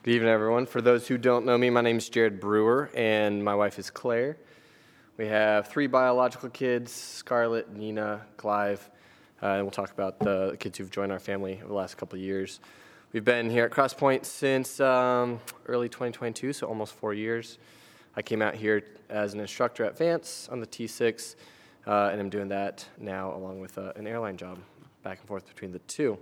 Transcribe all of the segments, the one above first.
Good evening, everyone. For those who don't know me, my name is Jared Brewer, and my wife is Claire. We have 3 biological kids, Scarlett, Nina, Clive, and we'll talk about the kids who've joined our family over the last couple of years. We've been here at Crosspoint since early 2022, so almost 4 years. I came out here as an instructor at Vance on the T6, and I'm doing that now along with an airline job, back and forth between the two.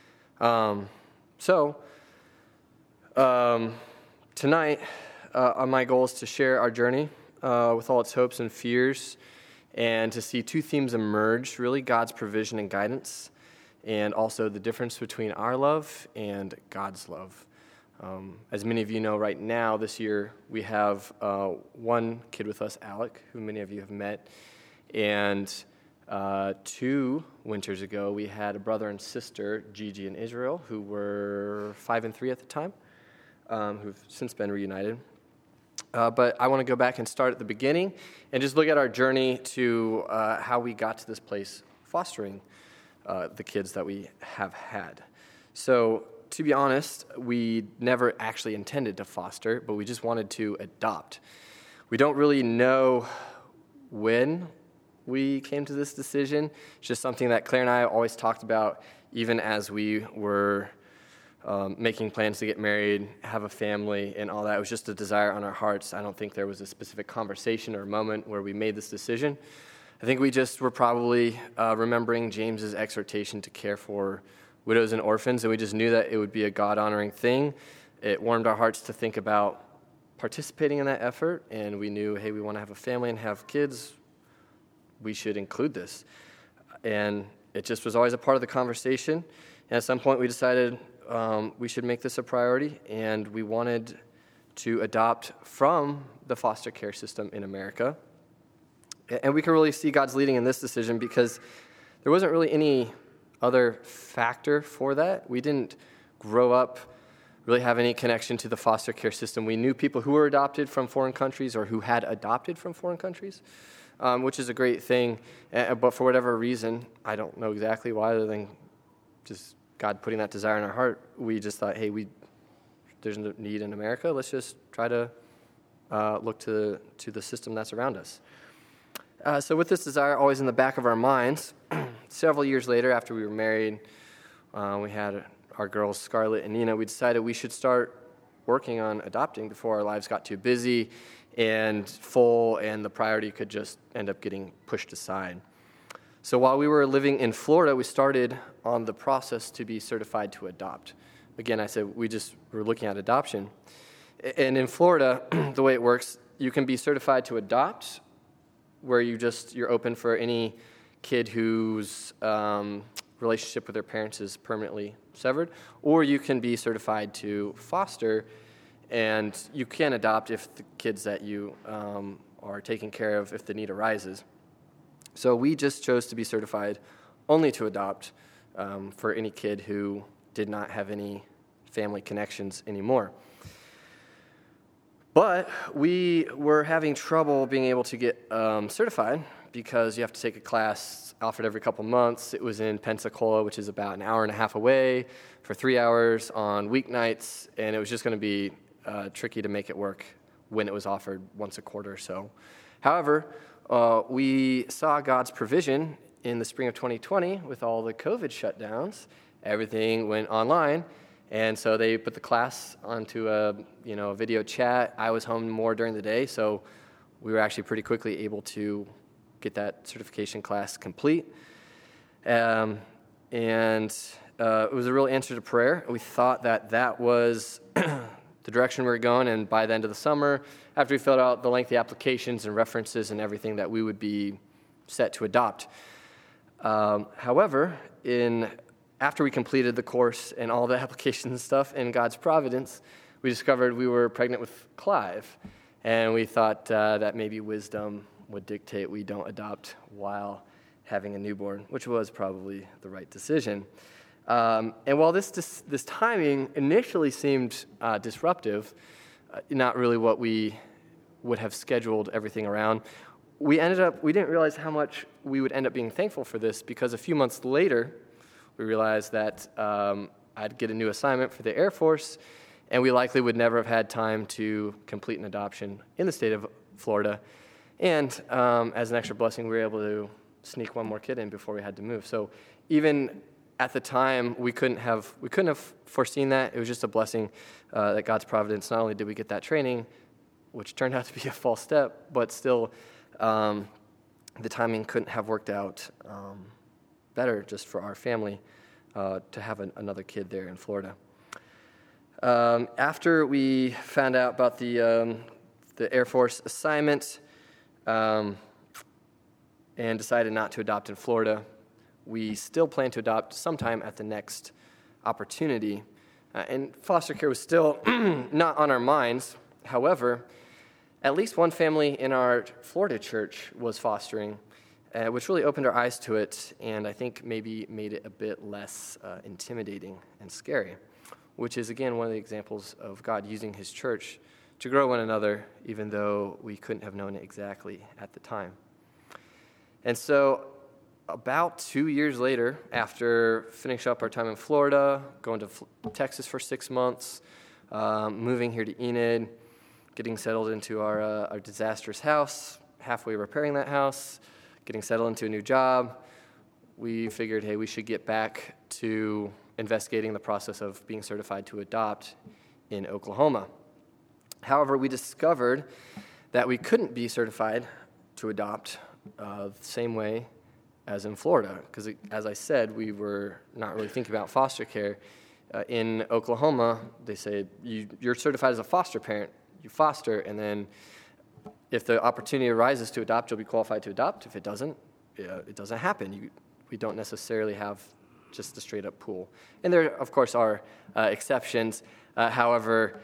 Tonight, my goal is to share our journey with all its hopes and fears, and to see 2 themes emerge, really God's provision and guidance, and also the difference between our love and God's love. As many of you know, right now, this year, we have 1 kid with us, Alec, who many of you have met, and 2 winters ago, we had a brother and sister, Gigi and Israel, who were 5 and 3 at the time, who've since been reunited. But I want to go back and start at the beginning and just look at our journey to how we got to this place fostering the kids that we have had. So, to be honest, we never actually intended to foster, but we just wanted to adopt. We don't really know when we came to this decision. It's just something that Claire and I always talked about, even as we were making plans to get married, have a family, and all that. It was just a desire on our hearts. I don't think there was a specific conversation or moment where we made this decision. I think we just were probably remembering James's exhortation to care for widows and orphans, and we just knew that it would be a God-honoring thing. It warmed our hearts to think about participating in that effort, and we knew, hey, we want to have a family and have kids. We should include this. And it just was always a part of the conversation. And at some point, we decided we should make this a priority, and we wanted to adopt from the foster care system in America. And we can really see God's leading in this decision because there wasn't really any other factor for that. We didn't grow up really have any connection to the foster care system. We knew people who were adopted from foreign countries or who had adopted from foreign countries, which is a great thing. But for whatever reason, I don't know exactly why, other than just God putting that desire in our heart, we just thought, hey, there's a need in America. Let's just try to look to the system that's around us. So with this desire always in the back of our minds, several years later, after we were married, we had our girls, Scarlett and Nina, we decided we should start working on adopting before our lives got too busy and full, and the priority could just end up getting pushed aside. So while we were living in Florida, we started on the process to be certified to adopt. Again, I said we were looking at adoption. And in Florida, the way it works, you can be certified to adopt, where you're open for any kid whose relationship with their parents is permanently severed, or you can be certified to foster, and you can adopt if the kids that you are taking care of, if the need arises. So we just chose to be certified only to adopt for any kid who did not have any family connections anymore. But we were having trouble being able to get certified because you have to take a class offered every couple months. It was in Pensacola, which is about an hour and a half away, for 3 hours on weeknights, and it was just going to be tricky to make it work when it was offered once a quarter or so. However, we saw God's provision in the spring of 2020 with all the COVID shutdowns. Everything went online, and so they put the class onto a video chat. I was home more during the day, so we were actually pretty quickly able to get that certification class complete. And it was a real answer to prayer. We thought that was the direction we were going, and by the end of the summer, after we filled out the lengthy applications and references and everything, that we would be set to adopt. However, after we completed the course and all the applications and stuff, in God's providence, we discovered we were pregnant with Clive, and we thought that maybe wisdom would dictate we don't adopt while having a newborn, which was probably the right decision. And while this timing initially seemed disruptive, not really what we would have scheduled everything around, we didn't realize how much we would end up being thankful for this, because a few months later, we realized that I'd get a new assignment for the Air Force, and we likely would never have had time to complete an adoption in the state of Florida. And as an extra blessing, we were able to sneak one more kid in before we had to move. So even at the time, we couldn't have foreseen that. It was just a blessing that God's providence. Not only did we get that training, which turned out to be a false step, but still the timing couldn't have worked out better just for our family to have another kid there in Florida. After we found out about the Air Force assignment and decided not to adopt in Florida, we still plan to adopt sometime at the next opportunity. And foster care was still not on our minds. However, at least one family in our Florida church was fostering, which really opened our eyes to it, and I think maybe made it a bit less intimidating and scary, which is, again, one of the examples of God using his church to grow one another, even though we couldn't have known it exactly at the time. And so about 2 years later, after finishing up our time in Florida, going to Texas for 6 months, moving here to Enid, getting settled into our disastrous house, halfway repairing that house, getting settled into a new job, we figured, hey, we should get back to investigating the process of being certified to adopt in Oklahoma. However, we discovered that we couldn't be certified to adopt the same way as in Florida, because as I said, we were not really thinking about foster care. In Oklahoma, they say you're certified as a foster parent, you foster, and then if the opportunity arises to adopt, you'll be qualified to adopt. If it doesn't, it doesn't happen. We don't necessarily have just a straight-up pool. And there, of course, are exceptions. However,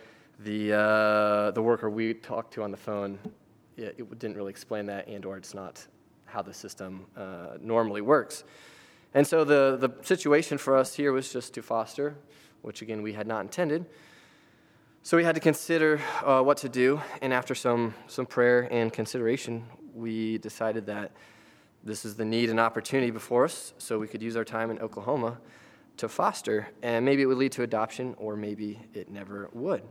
the worker we talked to on the phone, it didn't really explain that, and/or it's not how the system normally works. And so the situation for us here was just to foster, which, again, we had not intended. So we had to consider what to do, and after some prayer and consideration, we decided that this is the need and opportunity before us, so we could use our time in Oklahoma to foster, and maybe it would lead to adoption, or maybe it never would.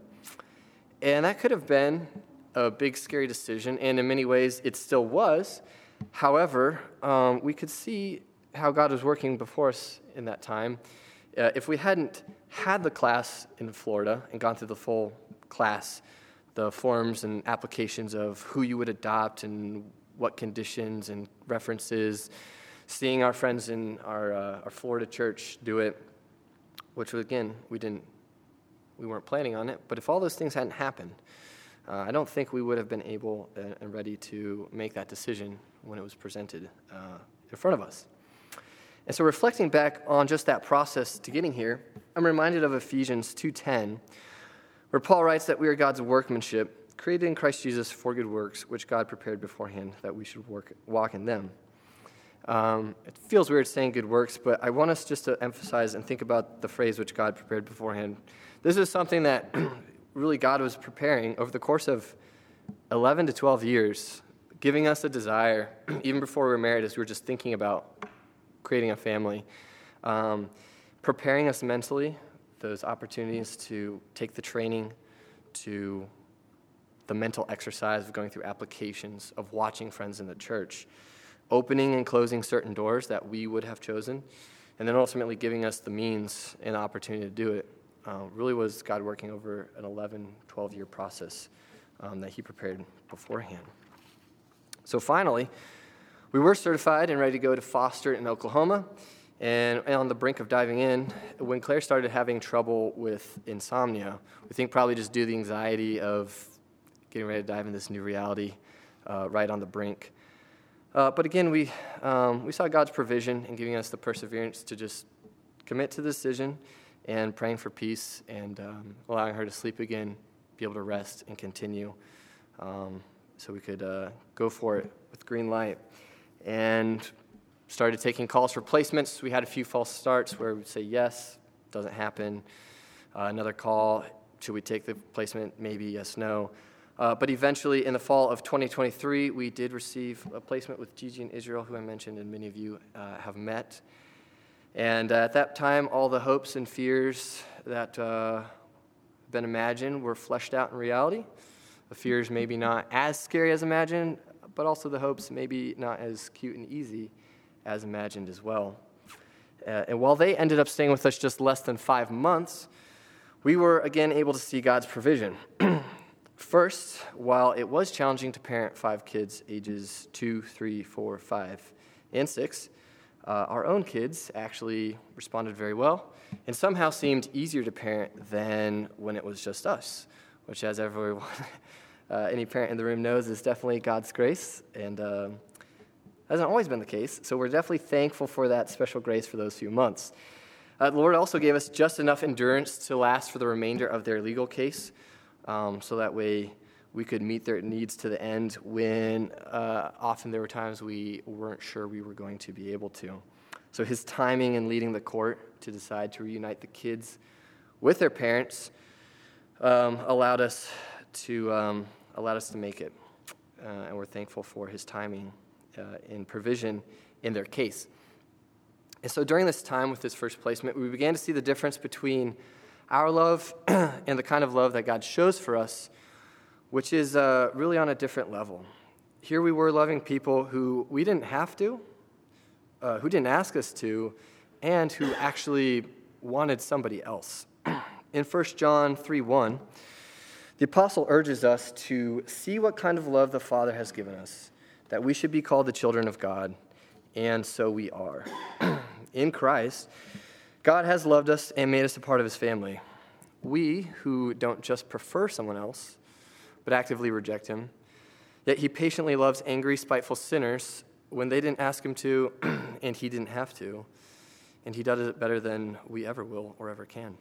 And that could have been a big, scary decision, and in many ways it still was. However, we could see how God was working before us in that time. If we hadn't had the class in Florida and gone through the full class, the forms and applications of who you would adopt and what conditions and references, seeing our friends in our Florida church do it, which, again, we weren't planning on it, but if all those things hadn't happened, I don't think we would have been able and ready to make that decision when it was presented in front of us. And so reflecting back on just that process to getting here, I'm reminded of Ephesians 2:10, where Paul writes that we are God's workmanship, created in Christ Jesus for good works, which God prepared beforehand that we should walk in them. It feels weird saying good works, but I want us just to emphasize and think about the phrase which God prepared beforehand. This is something that really God was preparing over the course of 11 to 12 years, giving us a desire, even before we were married, as we were just thinking about creating a family, preparing us mentally, those opportunities to take the training, to the mental exercise of going through applications, of watching friends in the church, opening and closing certain doors that we would have chosen, and then ultimately giving us the means and opportunity to do it. Really was God working over an 11, 12-year process that he prepared beforehand. So finally, we were certified and ready to go to foster in Oklahoma, and on the brink of diving in, when Claire started having trouble with insomnia, we think probably just due to the anxiety of getting ready to dive in this new reality right on the brink. But again, we saw God's provision in giving us the perseverance to just commit to the decision and praying for peace and allowing her to sleep again, be able to rest and continue so we could go for it with green light. And started taking calls for placements. We had a few false starts where we'd say yes, doesn't happen. Another call, should we take the placement? Maybe, yes, no. But eventually, in the fall of 2023, we did receive a placement with Gigi and Israel, who I mentioned and many of you have met. And at that time, all the hopes and fears that been imagined were fleshed out in reality. The fears maybe not as scary as imagined, but also the hopes maybe not as cute and easy as imagined as well. And while they ended up staying with us just less than 5 months, we were again able to see God's provision. First, while it was challenging to parent 5 kids ages 2, 3, 4, 5, and 6, our own kids actually responded very well and somehow seemed easier to parent than when it was just us, which, as everyone, any parent in the room knows, is definitely God's grace, and hasn't always been the case. So we're definitely thankful for that special grace for those few months. The Lord also gave us just enough endurance to last for the remainder of their legal case, so that way we could meet their needs to the end when often there were times we weren't sure we were going to be able to. So his timing in leading the court to decide to reunite the kids with their parents allowed us to make it, and we're thankful for his timing in provision in their case. And so during this time with this first placement, we began to see the difference between our love and the kind of love that God shows for us, which is really on a different level. Here we were loving people who we didn't have to, who didn't ask us to, and who actually wanted somebody else. In 1 John 3:1, the apostle urges us to see what kind of love the Father has given us, that we should be called the children of God, and so we are. In Christ, God has loved us and made us a part of his family. We, who don't just prefer someone else, but actively reject him, yet he patiently loves angry, spiteful sinners when they didn't ask him to, and he didn't have to, and he does it better than we ever will or ever can.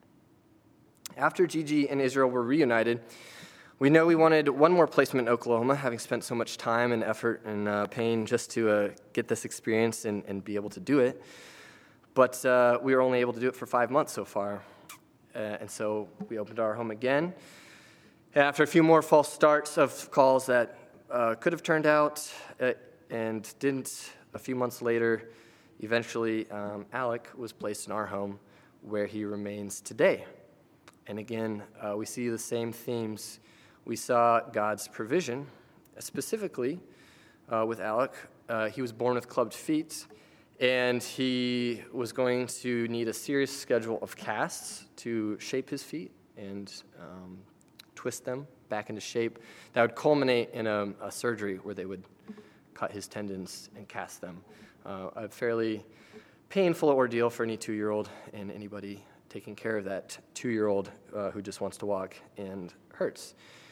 After Gigi and Israel were reunited, we know we wanted one more placement in Oklahoma, having spent so much time and effort and pain just to get this experience and be able to do it. But we were only able to do it for 5 months so far. And so we opened our home again. And after a few more false starts of calls that could have turned out and didn't, a few months later, eventually Alec was placed in our home where he remains today. And again, we see the same themes. We saw God's provision, specifically with Alec. He was born with clubbed feet, and he was going to need a serious schedule of casts to shape his feet and twist them back into shape. That would culminate in a surgery where they would cut his tendons and cast them. A fairly painful ordeal for any 2-year-old and anybody taking care of that 2-year-old who just wants to walk and hurts.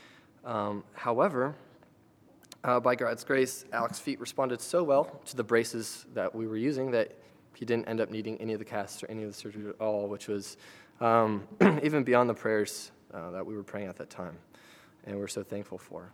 However, by God's grace, Alec's feet responded so well to the braces that we were using that he didn't end up needing any of the casts or any of the surgery at all, which was even beyond the prayers that we were praying at that time, and we're so thankful for.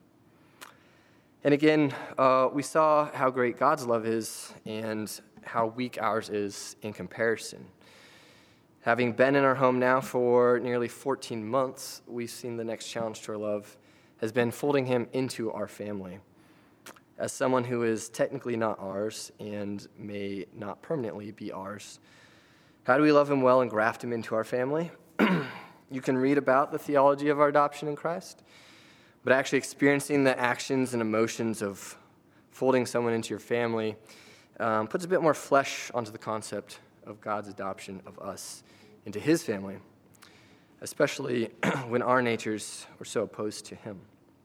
And again, we saw how great God's love is and how weak ours is in comparison. Having been in our home now for nearly 14 months, we've seen the next challenge to our love has been folding him into our family. As someone who is technically not ours and may not permanently be ours, how do we love him well and graft him into our family? You can read about the theology of our adoption in Christ, but actually experiencing the actions and emotions of folding someone into your family puts a bit more flesh onto the concept of God's adoption of us into his family, especially when our natures were so opposed to him.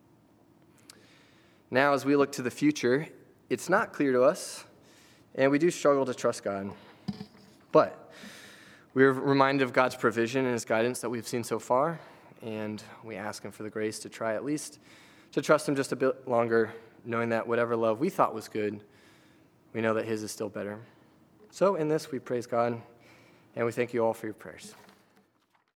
Now, as we look to the future, it's not clear to us, and we do struggle to trust God. But we're reminded of God's provision and his guidance that we've seen so far, and we ask him for the grace to try at least to trust him just a bit longer, knowing that whatever love we thought was good, we know that his is still better. So in this, we praise God, and we thank you all for your prayers.